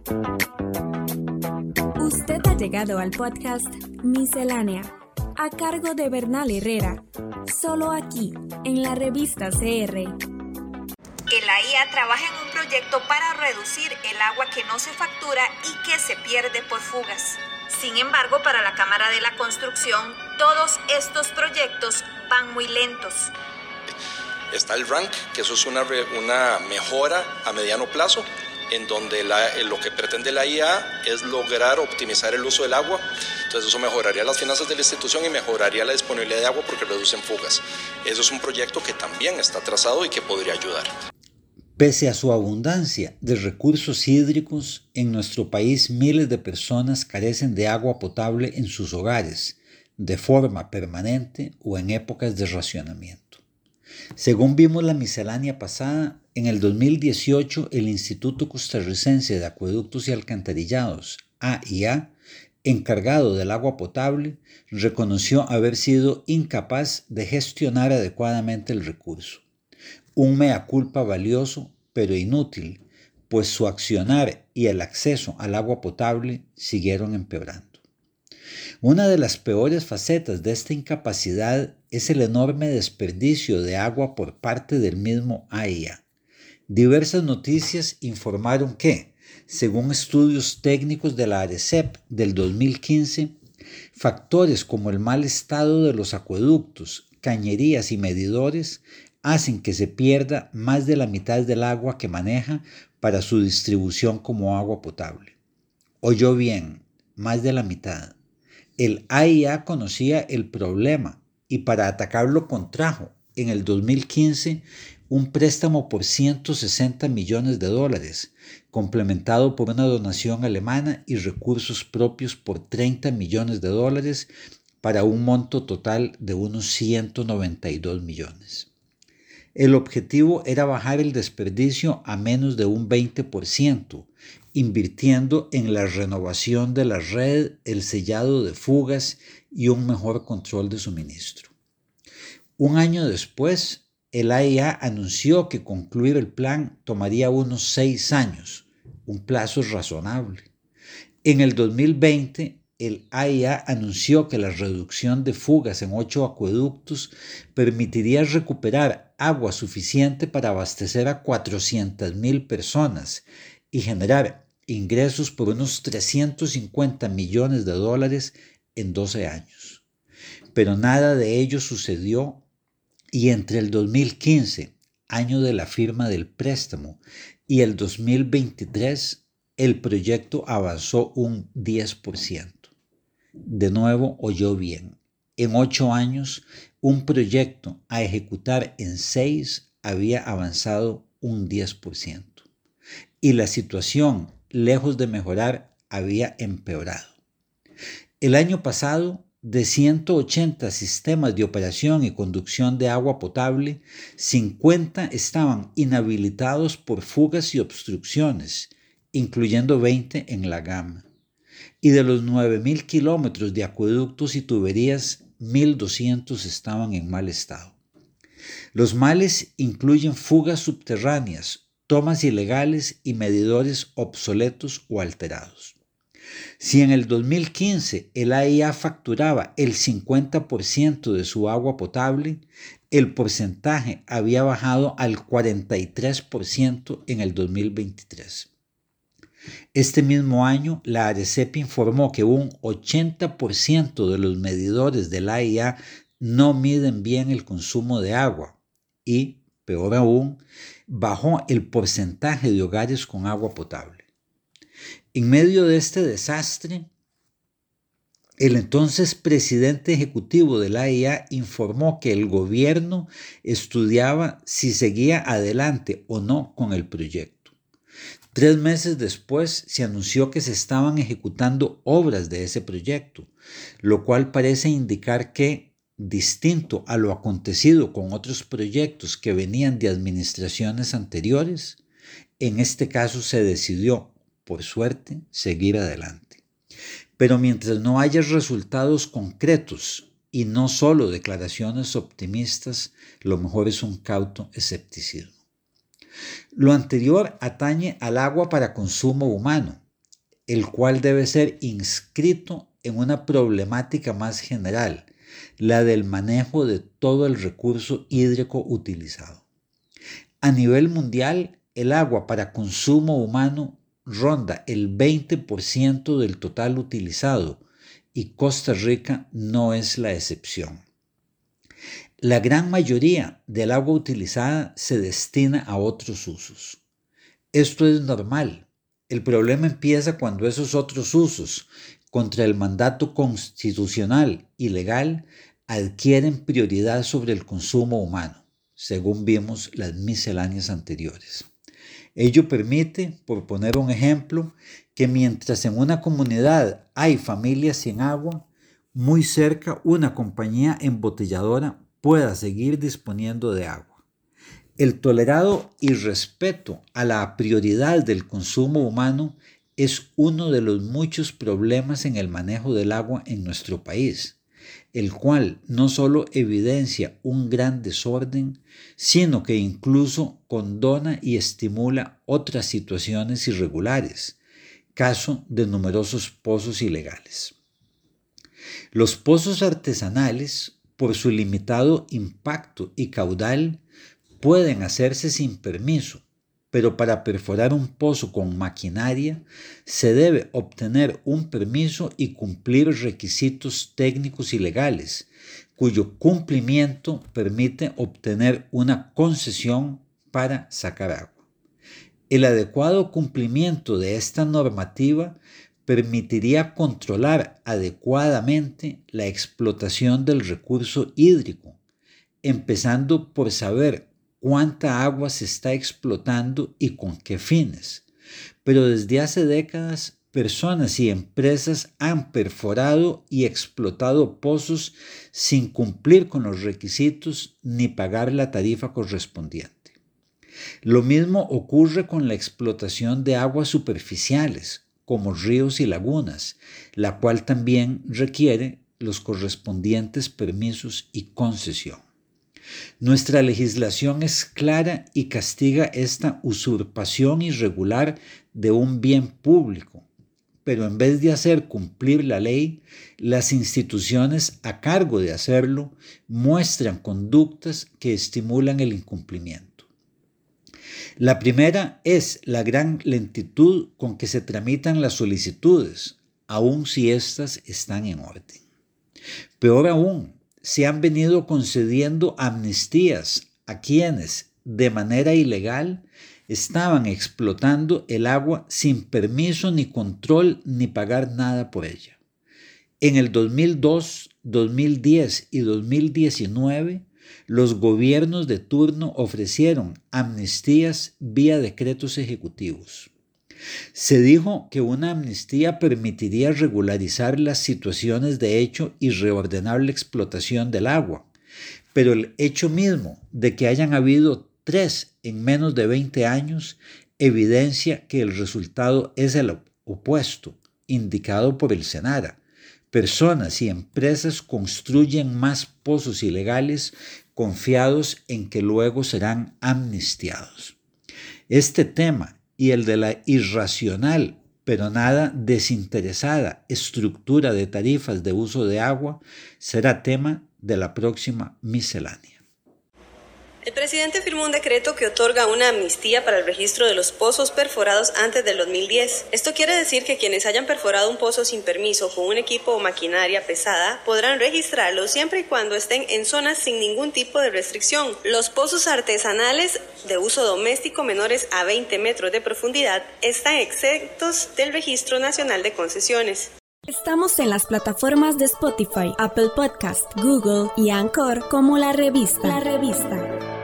Usted ha llegado al podcast Miscelánea, a cargo de Bernal Herrera, solo aquí, en la revista CR. La IA trabaja en un proyecto para reducir el agua que no se factura y que se pierde por fugas. Sin embargo, para la Cámara de la Construcción, todos estos proyectos van muy lentos. Está el RANC, que eso es una mejora a mediano plazo, en donde lo que pretende la IA es lograr optimizar el uso del agua. Entonces eso mejoraría las finanzas de la institución y mejoraría la disponibilidad de agua porque reducen fugas. Eso es un proyecto que también está trazado y que podría ayudar. Pese a su abundancia de recursos hídricos, en nuestro país miles de personas carecen de agua potable en sus hogares, de forma permanente o en épocas de racionamiento. Según vimos la miscelánea pasada, en el 2018 el Instituto Costarricense de Acueductos y Alcantarillados, AIA, encargado del agua potable, reconoció haber sido incapaz de gestionar adecuadamente el recurso. Un mea culpa valioso, pero inútil, pues su accionar y el acceso al agua potable siguieron empeorando. Una de las peores facetas de esta incapacidad es el enorme desperdicio de agua por parte del mismo AIA. Diversas noticias informaron que, según estudios técnicos de la ARECEP del 2015, factores como el mal estado de los acueductos, cañerías y medidores hacen que se pierda más de la mitad del agua que maneja para su distribución como agua potable. Oyó bien, más de la mitad. El AIA conocía el problema y para atacarlo contrajo en el 2015 un préstamo por $160 millones, complementado por una donación alemana y recursos propios por $30 millones, para un monto total de unos 192 millones. El objetivo era bajar el desperdicio a menos de un 20%, invirtiendo en la renovación de la red, el sellado de fugas y un mejor control de suministro. Un año después, el AIA anunció que concluir el plan tomaría unos 6 años, un plazo razonable. En el 2020, el AIA anunció que la reducción de fugas en 8 acueductos permitiría recuperar agua suficiente para abastecer a 400,000 personas y generar ingresos por unos $350 millones en 12 años. Pero nada de ello sucedió y entre el 2015, año de la firma del préstamo, y el 2023, el proyecto avanzó un 10%. De nuevo oyó bien. En 8 años, un proyecto a ejecutar en 6 había avanzado un 10%. Y la situación, lejos de mejorar, había empeorado. El año pasado, de 180 sistemas de operación y conducción de agua potable, 50 estaban inhabilitados por fugas y obstrucciones, incluyendo 20 en la gama. Y de los 9,000 kilómetros de acueductos y tuberías, 1,200 estaban en mal estado. Los males incluyen fugas subterráneas, tomas ilegales y medidores obsoletos o alterados. Si en el 2015 el AIA facturaba el 50% de su agua potable, el porcentaje había bajado al 43% en el 2023. Este mismo año, la ARECEP informó que un 80% de los medidores del AIA no miden bien el consumo de agua y, peor aún, bajó el porcentaje de hogares con agua potable. En medio de este desastre, el entonces presidente ejecutivo de la AIA informó que el gobierno estudiaba si seguía adelante o no con el proyecto. 3 meses después se anunció que se estaban ejecutando obras de ese proyecto, lo cual parece indicar que, distinto a lo acontecido con otros proyectos que venían de administraciones anteriores, en este caso se decidió, por suerte, seguir adelante. Pero mientras no haya resultados concretos y no solo declaraciones optimistas, lo mejor es un cauto escepticismo. Lo anterior atañe al agua para consumo humano, el cual debe ser inscrito en una problemática más general, la del manejo de todo el recurso hídrico utilizado. A nivel mundial, el agua para consumo humano ronda el 20% del total utilizado y Costa Rica no es la excepción. La gran mayoría del agua utilizada se destina a otros usos. Esto es normal. El problema empieza cuando esos otros usos, contra el mandato constitucional y legal, adquieren prioridad sobre el consumo humano, según vimos las misceláneas anteriores. Ello permite, por poner un ejemplo, que mientras en una comunidad hay familias sin agua, muy cerca una compañía embotelladora pueda seguir disponiendo de agua. El tolerado irrespeto a la prioridad del consumo humano es uno de los muchos problemas en el manejo del agua en nuestro país, el cual no solo evidencia un gran desorden, sino que incluso condona y estimula otras situaciones irregulares, caso de numerosos pozos ilegales. Los pozos artesanales, por su limitado impacto y caudal, pueden hacerse sin permiso, pero para perforar un pozo con maquinaria se debe obtener un permiso y cumplir requisitos técnicos y legales, cuyo cumplimiento permite obtener una concesión para sacar agua. El adecuado cumplimiento de esta normativa permitiría controlar adecuadamente la explotación del recurso hídrico, empezando por saber cuánta agua se está explotando y con qué fines. Pero desde hace décadas, personas y empresas han perforado y explotado pozos sin cumplir con los requisitos ni pagar la tarifa correspondiente. Lo mismo ocurre con la explotación de aguas superficiales, como ríos y lagunas, la cual también requiere los correspondientes permisos y concesión. Nuestra legislación es clara y castiga esta usurpación irregular de un bien público, pero en vez de hacer cumplir la ley, las instituciones a cargo de hacerlo muestran conductas que estimulan el incumplimiento. La primera es la gran lentitud con que se tramitan las solicitudes, aun si éstas están en orden. Peor aún, se han venido concediendo amnistías a quienes, de manera ilegal, estaban explotando el agua sin permiso ni control ni pagar nada por ella. En el 2002, 2010 y 2019, los gobiernos de turno ofrecieron amnistías vía decretos ejecutivos. Se dijo que una amnistía permitiría regularizar las situaciones de hecho y reordenar la explotación del agua, pero el hecho mismo de que hayan habido 3 en menos de 20 años evidencia que el resultado es el opuesto, indicado por el SENARA. Personas y empresas construyen más pozos ilegales confiados en que luego serán amnistiados. Este tema y el de la irracional, pero nada desinteresada estructura de tarifas de uso de agua será tema de la próxima miscelánea. El presidente firmó un decreto que otorga una amnistía para el registro de los pozos perforados antes del 2010. Esto quiere decir que quienes hayan perforado un pozo sin permiso con un equipo o maquinaria pesada podrán registrarlo siempre y cuando estén en zonas sin ningún tipo de restricción. Los pozos artesanales de uso doméstico menores a 20 metros de profundidad están exentos del Registro Nacional de Concesiones. Estamos en las plataformas de Spotify, Apple Podcast, Google y Anchor como La Revista.